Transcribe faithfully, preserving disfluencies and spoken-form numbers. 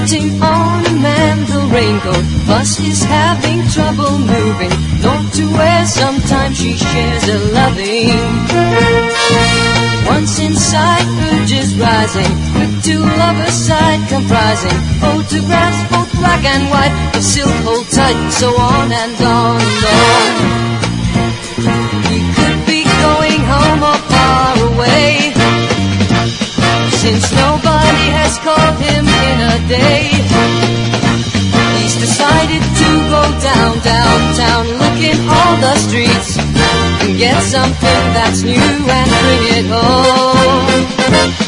putting on him and the raincoat. Bus is having trouble moving, north to where sometimes she shares a loving. Once inside, urges rising, with two lovers side comprising photographs both black and white of silk hold tight, so on and on and on. He could be going home or far away, since nobody has called him in a day. He's decided to go down, downtown, look in all the streets, and get something that's new and bring it home.